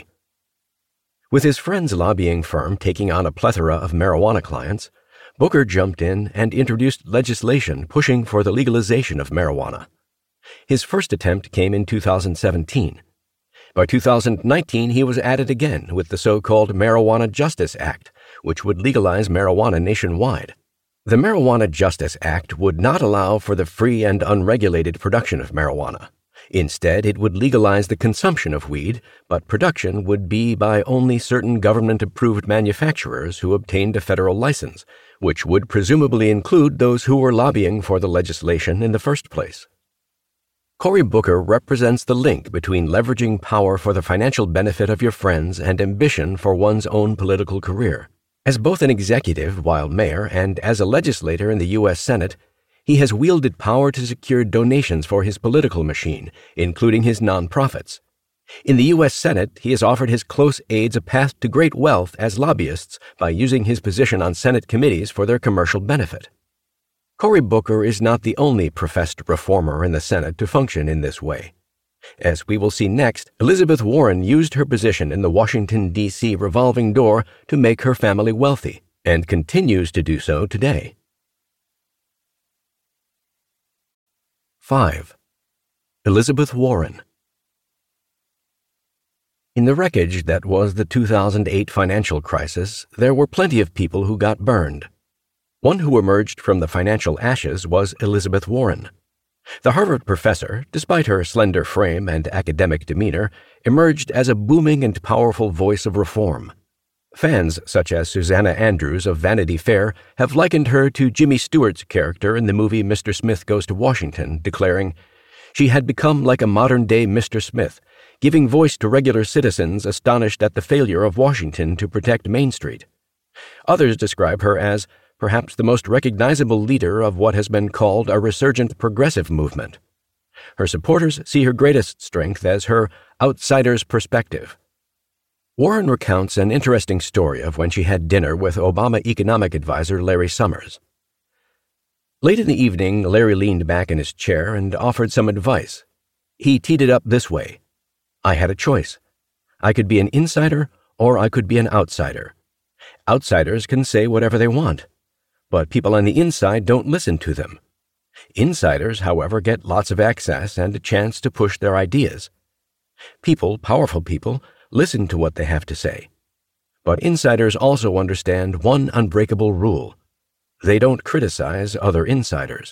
Speaker 1: With his friend's lobbying firm taking on a plethora of marijuana clients, Booker jumped in and introduced legislation pushing for the legalization of marijuana. His first attempt came in two thousand seventeen. By two thousand nineteen, he was at it again with the so-called Marijuana Justice Act, which would legalize marijuana nationwide. The Marijuana Justice Act would not allow for the free and unregulated production of marijuana. Instead, it would legalize the consumption of weed, but production would be by only certain government-approved manufacturers who obtained a federal license, which would presumably include those who were lobbying for the legislation in the first place. Cory Booker represents the link between leveraging power for the financial benefit of your friends and ambition for one's own political career. As both an executive while mayor and as a legislator in the U S Senate, he has wielded power to secure donations for his political machine, including his nonprofits. In the U S Senate, he has offered his close aides a path to great wealth as lobbyists by using his position on Senate committees for their commercial benefit. Cory Booker is not the only professed reformer in the Senate to function in this way. As we will see next, Elizabeth Warren used her position in the Washington, D C revolving door to make her family wealthy, and continues to do so today. five. Elizabeth Warren. In the wreckage that was the two thousand eight financial crisis, there were plenty of people who got burned. One who emerged from the financial ashes was Elizabeth Warren. The Harvard professor, despite her slender frame and academic demeanor, emerged as a booming and powerful voice of reform. Fans such as Susanna Andrews of Vanity Fair have likened her to Jimmy Stewart's character in the movie Mister Smith Goes to Washington, declaring, "She had become like a modern-day Mister Smith, giving voice to regular citizens astonished at the failure of Washington to protect Main Street." Others describe her as perhaps the most recognizable leader of what has been called a resurgent progressive movement. Her supporters see her greatest strength as her outsider's perspective. Warren recounts an interesting story of when she had dinner with Obama economic advisor Larry Summers. Late in the evening, Larry leaned back in his chair and offered some advice. He teed it up this way: "I had a choice. I could be an insider or I could be an outsider. Outsiders can say whatever they want, but people on the inside don't listen to them. Insiders, however, get lots of access and a chance to push their ideas. People, powerful people, listen to what they have to say. But insiders also understand one unbreakable rule: they don't criticize other insiders."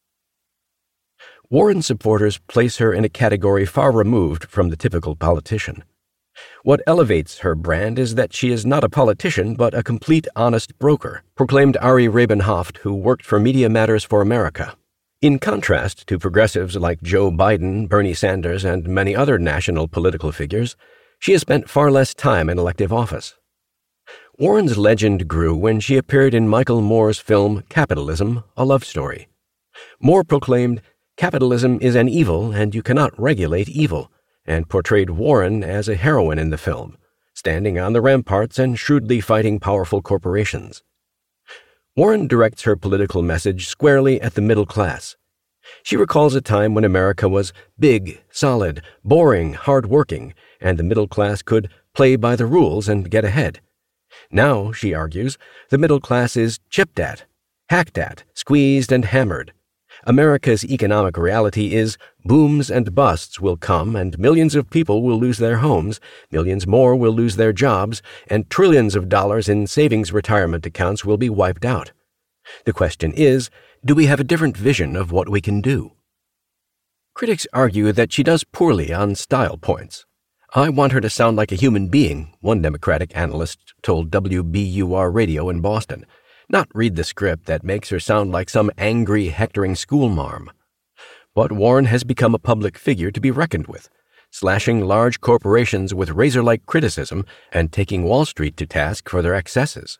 Speaker 1: Warren supporters place her in a category far removed from the typical politician. What elevates her brand is that she is not a politician but a complete honest broker, proclaimed Ari Rabenhoft, who worked for Media Matters for America. In contrast to progressives like Joe Biden, Bernie Sanders, and many other national political figures, she has spent far less time in elective office. Warren's legend grew when she appeared in Michael Moore's film Capitalism, a Love Story. Moore proclaimed, "Capitalism is an evil and you cannot regulate evil," and portrayed Warren as a heroine in the film, standing on the ramparts and shrewdly fighting powerful corporations. Warren directs her political message squarely at the middle class. She recalls a time when America was big, solid, boring, hard-working, and the middle class could play by the rules and get ahead. Now, she argues, the middle class is chipped at, hacked at, squeezed and hammered. America's economic reality is booms and busts will come and millions of people will lose their homes, millions more will lose their jobs, and trillions of dollars in savings retirement accounts will be wiped out. The question is, do we have a different vision of what we can do? Critics argue that she does poorly on style points. "I want her to sound like a human being," one Democratic analyst told W B U R Radio in Boston, "not read the script that makes her sound like some angry, hectoring schoolmarm." But Warren has become a public figure to be reckoned with, slashing large corporations with razor-like criticism and taking Wall Street to task for their excesses.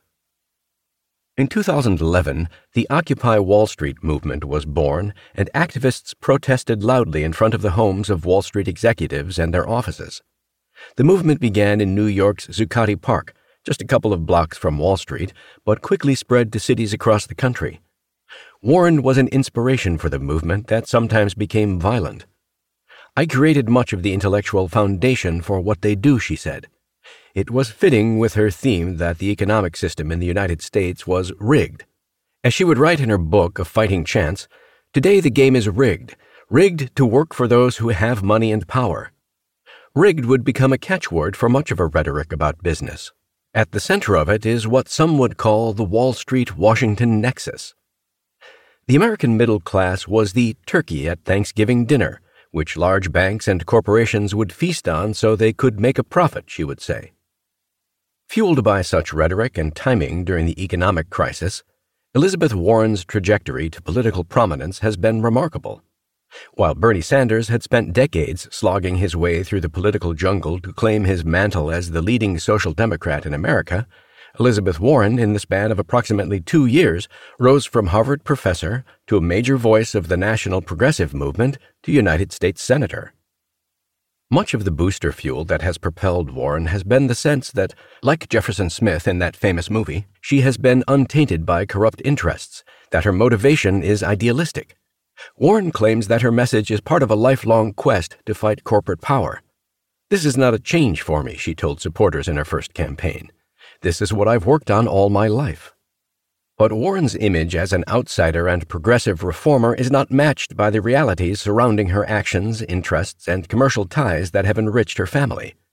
Speaker 1: In two thousand eleven, the Occupy Wall Street movement was born, and activists protested loudly in front of the homes of Wall Street executives and their offices. The movement began in New York's Zuccotti Park, just a couple of blocks from Wall Street, but quickly spread to cities across the country. Warren was an inspiration for the movement that sometimes became violent. "I created much of the intellectual foundation for what they do," she said. It was fitting with her theme that the economic system in the United States was rigged. As she would write in her book, A Fighting Chance, "Today the game is rigged, rigged to work for those who have money and power." Rigged would become a catchword for much of her rhetoric about business. At the center of it is what some would call the Wall Street-Washington nexus. The American middle class was the turkey at Thanksgiving dinner, which large banks and corporations would feast on so they could make a profit, she would say. Fueled by such rhetoric and timing during the economic crisis, Elizabeth Warren's trajectory to political prominence has been remarkable. While Bernie Sanders had spent decades slogging his way through the political jungle to claim his mantle as the leading social democrat in America, Elizabeth Warren, in the span of approximately two years, rose from Harvard professor to a major voice of the national progressive movement to United States Senator. Much of the booster fuel that has propelled Warren has been the sense that, like Jefferson Smith in that famous movie, she has been untainted by corrupt interests, that her motivation is idealistic. Warren claims that her message is part of a lifelong quest to fight corporate power. "This is not a change for me," she told supporters in her first campaign. "This is what I've worked on all my life." But Warren's image as an outsider and progressive reformer is not matched by the realities surrounding her actions, interests, and commercial ties that have enriched her family.